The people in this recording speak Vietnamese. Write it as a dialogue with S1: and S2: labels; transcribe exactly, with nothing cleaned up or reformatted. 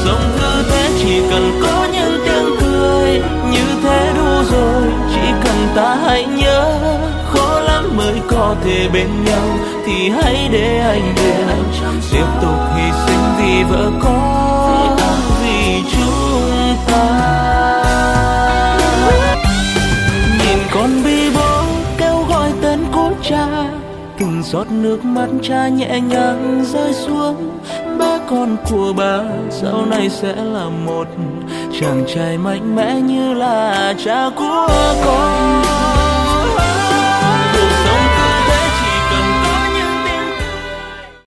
S1: sống cứ thế chỉ cần có những tiếng cười, như thế đủ rồi, chỉ cần ta hãy nhớ. Khó lắm mới có thể bên nhau, thì hãy để anh về tiếp tục hy sinh vì vợ con, vì chúng ta. Nhìn con bi bô kêu gọi tên của cha, từng giọt nước mắt cha nhẹ nhàng rơi xuống. Bé con của bà sau này sẽ là một chàng trai mạnh mẽ như là cha của con.